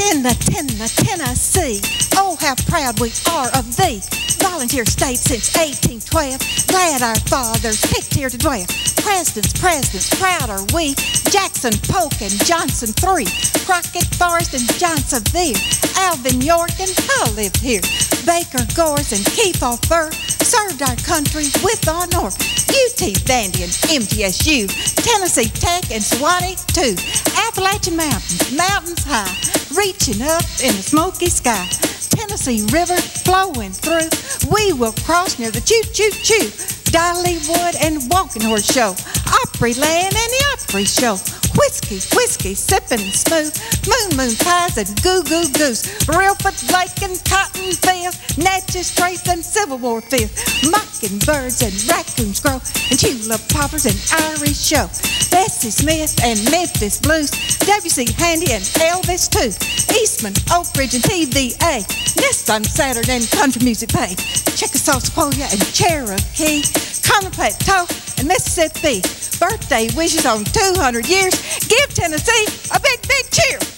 Tennessee. Oh, how proud we are of thee. Volunteer state since 1812. Glad our fathers picked here to dwell. Presidents, proud are we. Jackson, Polk, and Johnson three. Crockett, Forrest, and Johnsonville. Alvin, York, and Hull lived here. Baker, Gorse, and Kefauver served our country with honor. UT, Vandy, and MTSU. Tennessee Tech and Sewanee too. Appalachian mountains high, reaching up in the smoky sky. Tennessee River flowing through. We will cross near the choo-choo-choo. Dollywood and Walking Horse Show. Opryland and the Opry Show. Whiskey, sipping smooth. Moon pies and goo goose. Reelfoot Lake and Cotton Fields. Natchez Trace and Civil War fields. Mockingbirds and raccoons grow. And tulip poppers and Irish show. Bessie Smith and Memphis Blues. W.C. Handy and Elvis too. Eastman, Oak Ridge and TVA. Nissan, Saturn and Country Music Pay. Chickasaw, Sequoia and Cherokee. Carmen Plateau and Mississippi. Birthday wishes on 200 years. Give Tennessee a big cheer.